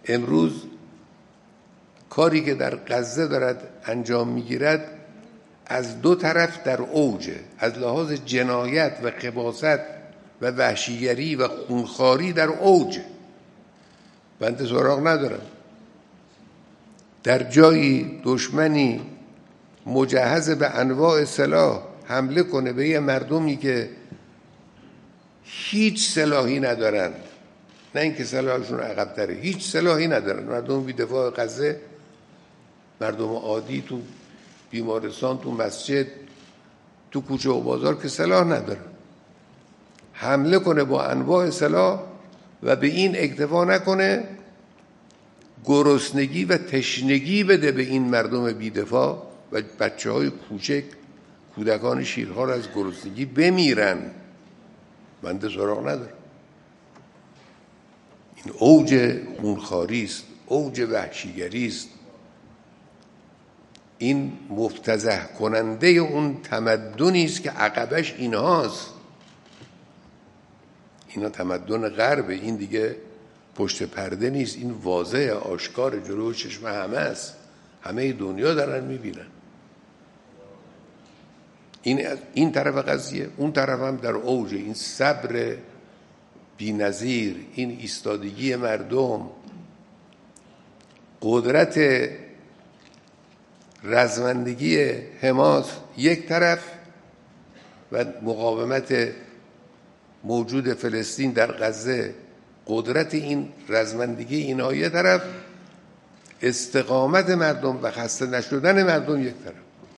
امروز کاری که در غزه دارد انجام میگیرد از دو طرف در اوجه، از لحاظ جنایت و خباثت و وحشیگری و خونخواری در اوجه. بنده سراغ ندارم در جایی دشمنی مجهز به انواع سلاح حمله کنه به یه مردمی که هیچ سلاحی ندارن، نه اینکه سلاحشون عقب‌تره، هیچ سلاحی ندارن. مردم بی دفاع غزه، مردم عادی تو بیمارستان، تو مسجد، تو کوچه و بازار که سلاح ندارن، حمله کنه با انواع سلاح و به این اکتفا نکنه گرسنگی و تشنگی بده به این مردم بی‌دفاع و بچه‌های کوچک، کودکان شیرخوار از گرسنگی بمیرن. بنده سراغ ندارم. این اوج خونخواری است، اوج وحشیگری است. این مفتضح کننده اون تمدنی است که عقبش اینهاست. اینا تمدن غرب، این دیگه پشت پرده نیست، این واضح آشکار جلوی چشم همه است، همه دنیا دارن میبینن. این طرف قضیه، اون طرف هم در اوج، این صبر بی‌نظیر، این ایستادگی مردم، قدرت رزمندگی حماس یک طرف و مقاومت موجود فلسطین در غزه، قدرت این رزمندگی اینها یک طرف، استقامت مردم و خسته نشدن مردم یک طرف.